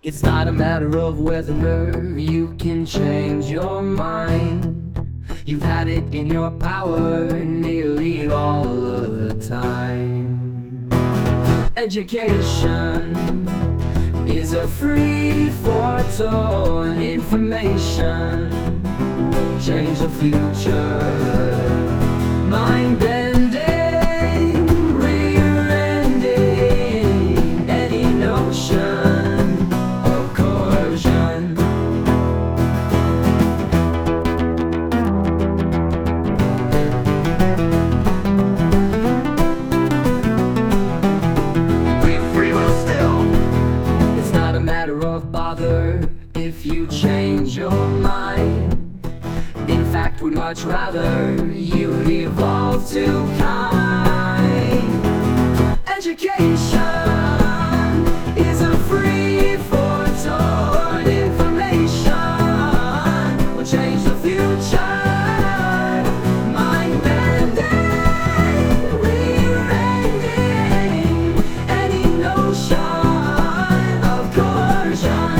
It's not a matter of whether you can change your mind. You've had it in your power nearly all of the time. Education is a free for-all information. Change the future. Mind bending, rear-ending any notion of coercion. We free will still. It's not a matter of bother if you change your mind. In fact, we'd much rather you evolve to kind. Education is a free for-all information. Will change the future. Mind bending, rear-ending any notion of coercion.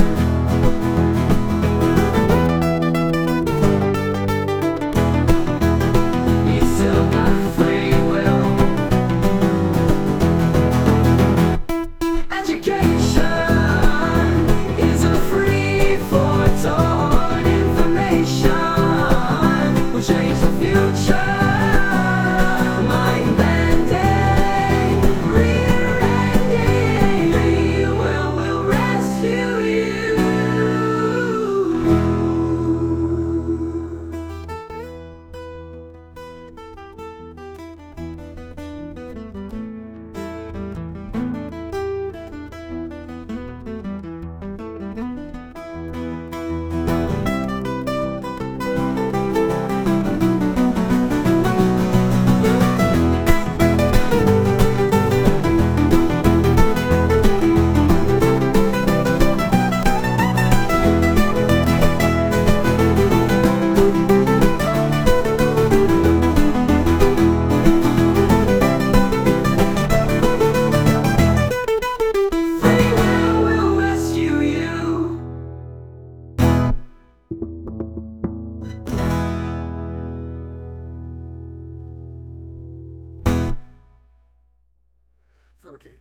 Okay.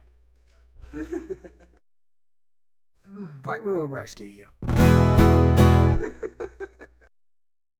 But we'll rescue you.